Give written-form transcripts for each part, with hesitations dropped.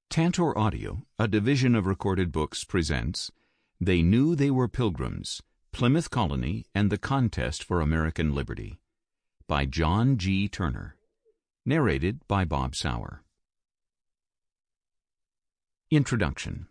Tantor Audio, a division of Recorded Books, presents They Knew They Were Pilgrims, Plymouth Colony and the Contest for American Liberty by John G. Turner. Narrated by Bob Sauer. Introduction.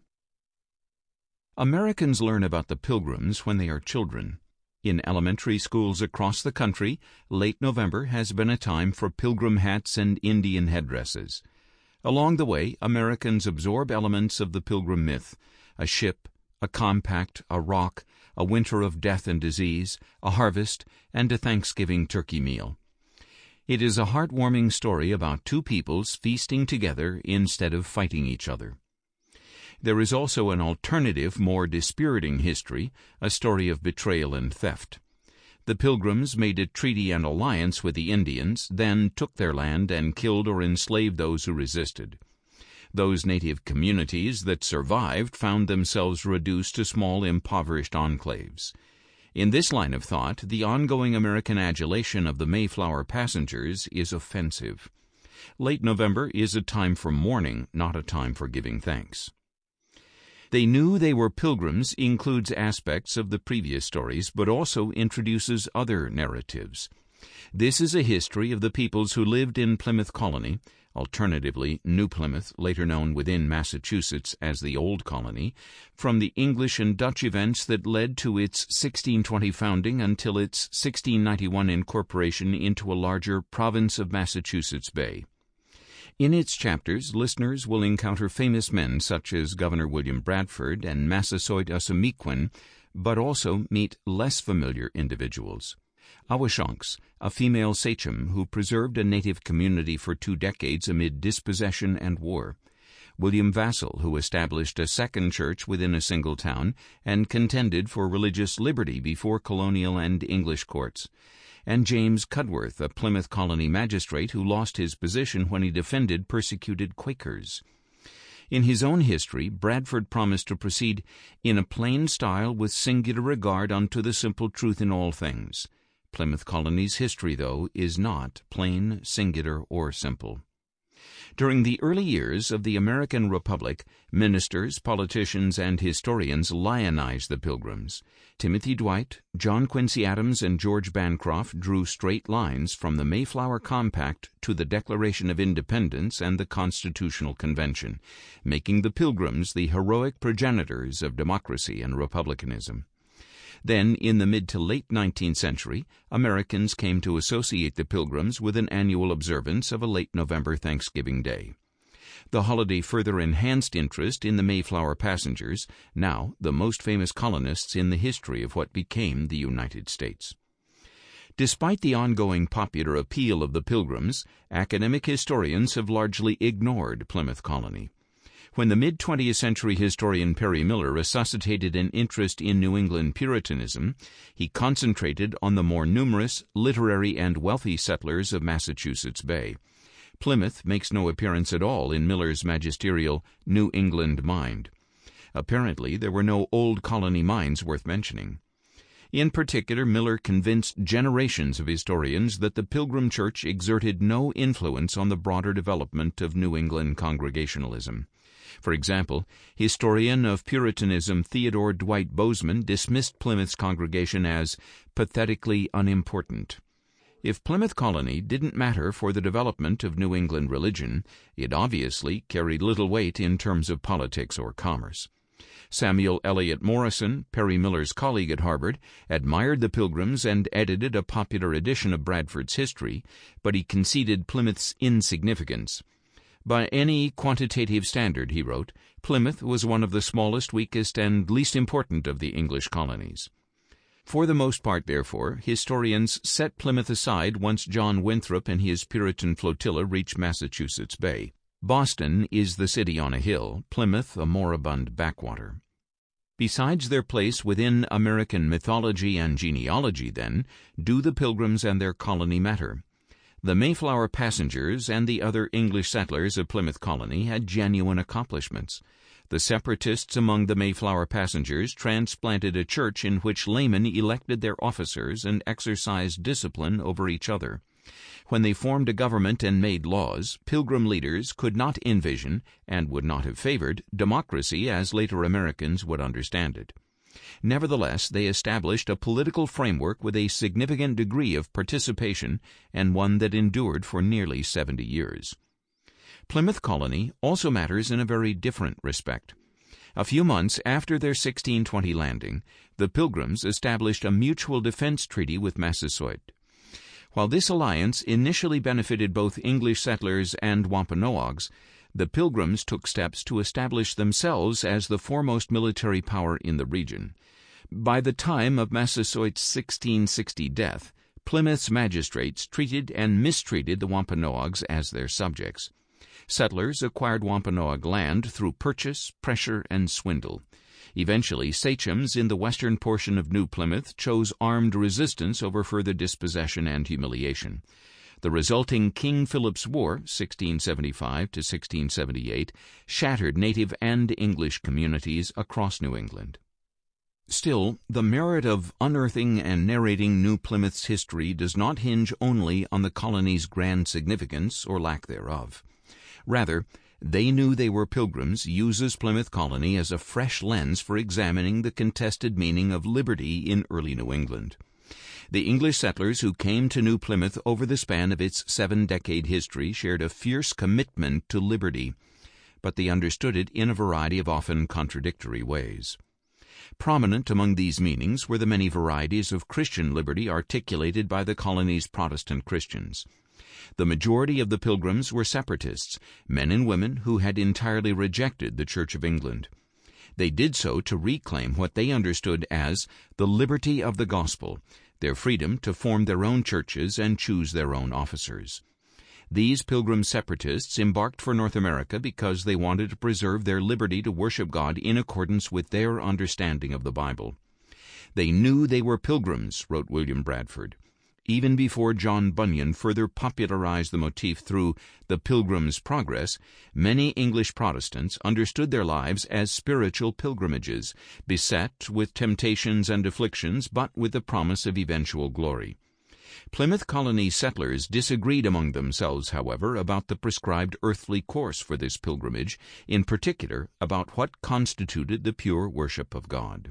Americans learn about the Pilgrims when they are children. In elementary schools across the country, late November has been a time for pilgrim hats and Indian headdresses. Along the way, Americans absorb elements of the pilgrim myth: a ship, a compact, a rock, a winter of death and disease, a harvest, and a Thanksgiving turkey meal. It is a heartwarming story about two peoples feasting together instead of fighting each other. There is also an alternative, more dispiriting history, a story of betrayal and theft. The Pilgrims made a treaty and alliance with the Indians, then took their land and killed or enslaved those who resisted. Those native communities that survived found themselves reduced to small, impoverished enclaves. In this line of thought, the ongoing American adulation of the Mayflower passengers is offensive. Late November is a time for mourning, not a time for giving thanks. They Knew They Were Pilgrims includes aspects of the previous stories, but also introduces other narratives. This is a history of the peoples who lived in Plymouth Colony, alternatively New Plymouth, later known within Massachusetts as the Old Colony, from the English and Dutch events that led to its 1620 founding until its 1691 incorporation into a larger province of Massachusetts Bay. In its chapters, listeners will encounter famous men such as Governor William Bradford and Massasoit Assamequin, but also meet less familiar individuals. Awashonks, a female sachem who preserved a native community for 2 decades amid dispossession and war. William Vassall, who established a second church within a single town and contended for religious liberty before colonial and English courts. And James Cudworth, a Plymouth Colony magistrate who lost his position when he defended persecuted Quakers. In his own history, Bradford promised to proceed in a plain style with singular regard unto the simple truth in all things. Plymouth Colony's history, though, is not plain, singular, or simple. During the early years of the American Republic, ministers, politicians, and historians lionized the Pilgrims. Timothy Dwight, John Quincy Adams, and George Bancroft drew straight lines from the Mayflower Compact to the Declaration of Independence and the Constitutional Convention, making the Pilgrims the heroic progenitors of democracy and republicanism. Then, in the mid to late 19th century, Americans came to associate the Pilgrims with an annual observance of a late November Thanksgiving Day. The holiday further enhanced interest in the Mayflower passengers, now the most famous colonists in the history of what became the United States. Despite the ongoing popular appeal of the Pilgrims, academic historians have largely ignored Plymouth Colony. When the mid-20th century historian Perry Miller resuscitated an interest in New England Puritanism, he concentrated on the more numerous, literary, and wealthy settlers of Massachusetts Bay. Plymouth makes no appearance at all in Miller's magisterial New England Mind. Apparently, there were no old colony minds worth mentioning. In particular, Miller convinced generations of historians that the Pilgrim Church exerted no influence on the broader development of New England Congregationalism. For example, historian of Puritanism Theodore Dwight Bozeman dismissed Plymouth's congregation as pathetically unimportant. If Plymouth Colony didn't matter for the development of New England religion, it obviously carried little weight in terms of politics or commerce. Samuel Eliot Morison, Perry Miller's colleague at Harvard, admired the Pilgrims and edited a popular edition of Bradford's history, but he conceded Plymouth's insignificance. By any quantitative standard, he wrote, Plymouth was one of the smallest, weakest, and least important of the English colonies. For the most part, therefore, historians set Plymouth aside once John Winthrop and his Puritan flotilla reached Massachusetts Bay. Boston is the city on a hill, Plymouth a moribund backwater. Besides their place within American mythology and genealogy, then, do the Pilgrims and their colony matter? The Mayflower passengers and the other English settlers of Plymouth Colony had genuine accomplishments. The separatists among the Mayflower passengers transplanted a church in which laymen elected their officers and exercised discipline over each other. When they formed a government and made laws, Pilgrim leaders could not envision, and would not have favored, democracy as later Americans would understand it. Nevertheless, they established a political framework with a significant degree of participation, and one that endured for nearly 70 years. Plymouth Colony also matters in a very different respect. A few months after their 1620 landing, the Pilgrims established a mutual defense treaty with Massasoit. While this alliance initially benefited both English settlers and Wampanoags, the Pilgrims took steps to establish themselves as the foremost military power in the region. By the time of Massasoit's 1660 death, Plymouth's magistrates treated and mistreated the Wampanoags as their subjects. Settlers acquired Wampanoag land through purchase, pressure, and swindle. Eventually, sachems in the western portion of New Plymouth chose armed resistance over further dispossession and humiliation. The resulting King Philip's War, 1675 to 1678, shattered native and English communities across New England. Still, the merit of unearthing and narrating New Plymouth's history does not hinge only on the colony's grand significance or lack thereof. Rather, They Knew They Were Pilgrims uses Plymouth Colony as a fresh lens for examining the contested meaning of liberty in early New England. The English settlers who came to New Plymouth over the span of its 7-decade history shared a fierce commitment to liberty, but they understood it in a variety of often contradictory ways. Prominent among these meanings were the many varieties of Christian liberty articulated by the colony's Protestant Christians. The majority of the Pilgrims were separatists, men and women who had entirely rejected the Church of England. They did so to reclaim what they understood as the liberty of the gospel, their freedom to form their own churches and choose their own officers. These Pilgrim separatists embarked for North America because they wanted to preserve their liberty to worship God in accordance with their understanding of the Bible. They knew they were pilgrims, wrote William Bradford. Even before John Bunyan further popularized the motif through The Pilgrim's Progress, many English Protestants understood their lives as spiritual pilgrimages, beset with temptations and afflictions, but with the promise of eventual glory. Plymouth Colony settlers disagreed among themselves, however, about the prescribed earthly course for this pilgrimage, in particular about what constituted the pure worship of God.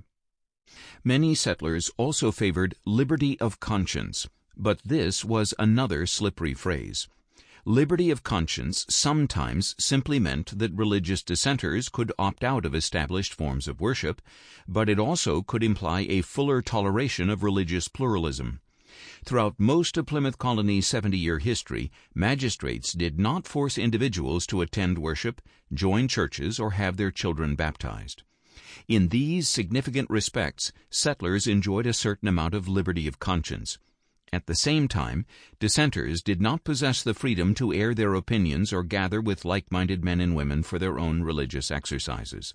Many settlers also favored liberty of conscience, but this was another slippery phrase. Liberty of conscience sometimes simply meant that religious dissenters could opt out of established forms of worship, but it also could imply a fuller toleration of religious pluralism. Throughout most of Plymouth Colony's 70-year history, magistrates did not force individuals to attend worship, join churches, or have their children baptized. In these significant respects, settlers enjoyed a certain amount of liberty of conscience. At the same time, dissenters did not possess the freedom to air their opinions or gather with like-minded men and women for their own religious exercises.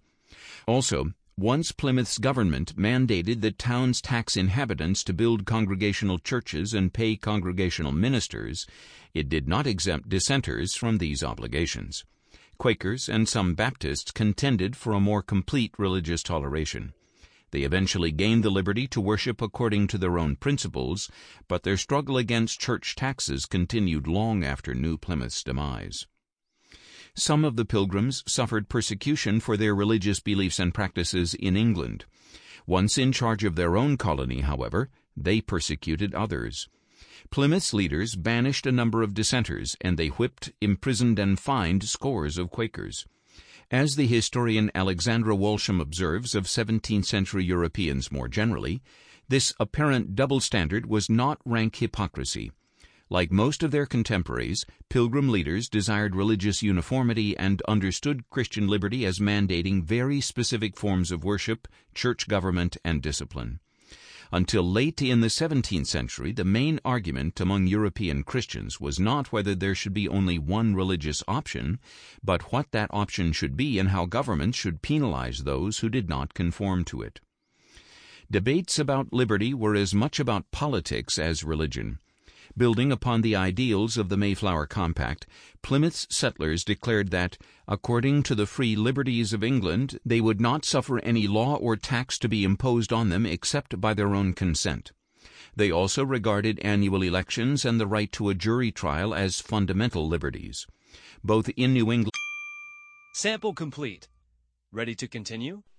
Also, once Plymouth's government mandated that towns tax inhabitants to build congregational churches and pay congregational ministers, it did not exempt dissenters from these obligations. Quakers and some Baptists contended for a more complete religious toleration. They eventually gained the liberty to worship according to their own principles, but their struggle against church taxes continued long after New Plymouth's demise. Some of the Pilgrims suffered persecution for their religious beliefs and practices in England. Once in charge of their own colony, however, they persecuted others. Plymouth's leaders banished a number of dissenters, and they whipped, imprisoned, and fined scores of Quakers. As the historian Alexandra Walsham observes of 17th-century Europeans more generally, this apparent double standard was not rank hypocrisy. Like most of their contemporaries, Pilgrim leaders desired religious uniformity and understood Christian liberty as mandating very specific forms of worship, church government, and discipline. Until late in the 17th century, the main argument among European Christians was not whether there should be only one religious option, but what that option should be and how governments should penalize those who did not conform to it. Debates about liberty were as much about politics as religion. Building upon the ideals of the Mayflower Compact, Plymouth's settlers declared that, according to the free liberties of England, they would not suffer any law or tax to be imposed on them except by their own consent. They also regarded annual elections and the right to a jury trial as fundamental liberties. Both in New England. Sample complete. Ready to continue?